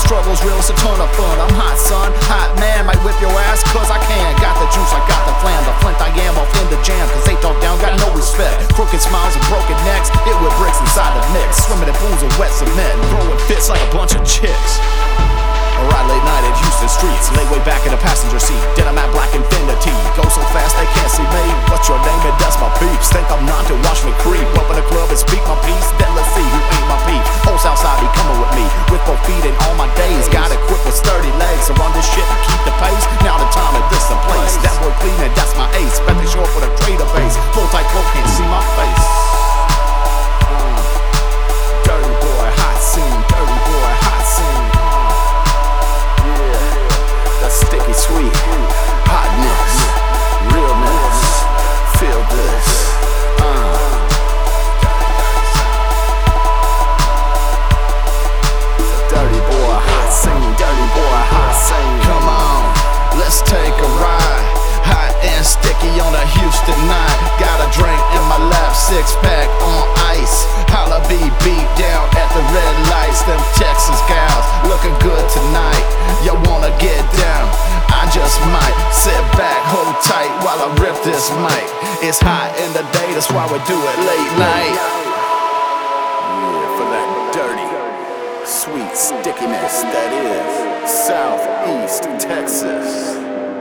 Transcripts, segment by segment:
struggle's real, it's a ton of fun. I'm hot, son, hot man, might whip your ass cause I can. Got the juice, I got the flam, the flint I am off in the jam. Cause they talk down, got no respect. Crooked smiles and broken necks, hit with bricks inside the mix. Swimming in pools of wet cement, throwing fits like a bunch of chicks. Alright, late night at Houston streets, lay way back in the passenger seat. Denim at Black Infinity, go so fast they can't see me. What's your name and that's my peeps. Think I'm not to watch me creep up in the club and speak my piece. Then let's see who ain't my peeps. Whole Southside be coming with me, with both feet in all my days. Got equipped with sturdy legs to run this shit and keep the pace. Now the time to this the place. That boy clean and that's my ace. Bet they show up with a trader base. Full tight cloak can't see my face. Dirty boy, hot scene. Dirty boy, hot scene. Sticky sweet, hotness, realness, feel this, Dirty boy, hot scene, dirty boy, hot scene. Come on, let's take a ride. Hot and sticky on a Houston night. Got a drink in my lap, 6-pack on ice. Holla be beat down at the red lights. Them Texas gals looking good tonight. You wanna get down? I just might sit back, hold tight while I rip this mic. It's hot in the day, that's why we do it late night. Yeah, for that dirty, sweet stickiness that is Southeast Texas.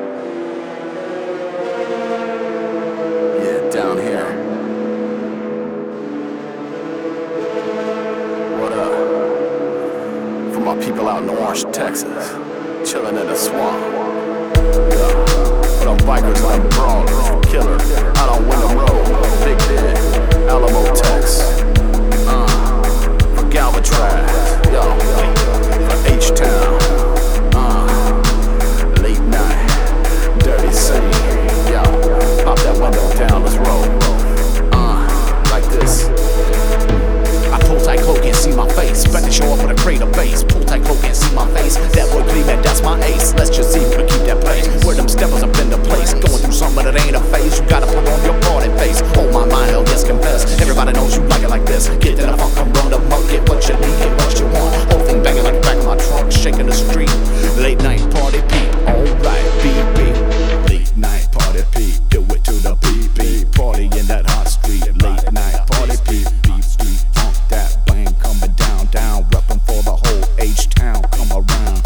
Yeah, down here. What up? For my people out in Orange, Texas, chillin' in the swamp. But I'm bikers, I'm brawlers, killer, out on Wyndham Road, Big Ben, Alamo, Texas. For Galvatraz, yo, for H-Town, late night, dirty scene, yo, pop that window down, let's roll, like this. I pull tight cloak, can't see my face, bet to show up with a crate of bass. Pull tight cloak, can't see my face, that boy clean, man, that's my ace. Let's just see who can keep that pace. Where them steppers up in the place, going through something that ain't a phase. You gotta put on your party face. Oh my mind, hell yes, confess. Everybody knows you like it like this. Get in the funk, I'm run the muck, get what you need, get what you want. Whole thing banging like the back of my trunk, shaking the street. Late night party peep, alright, beep beep. Late night party peep, do it to the beep beep. Party in that hot street, late night party peep, beep street. Funk that bang coming down, down, reppin' for the whole H-Town, come around.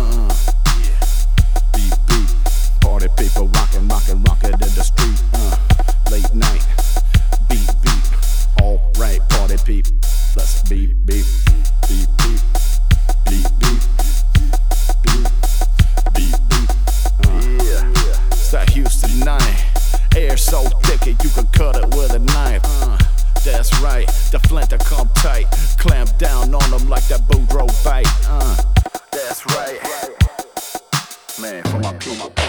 Beep beep, party people rockin', rockin', rockin' in the street. Late night, beep beep, alright, party peep. Let's beep beep, beep beep, beep beep, beep beep, beep. Yeah, it's that Houston night. Air so thick you can cut it with a knife. That's right, the flint to come tight. Clamp down on them like that Boudreaux bite. That's right. Man, for my people.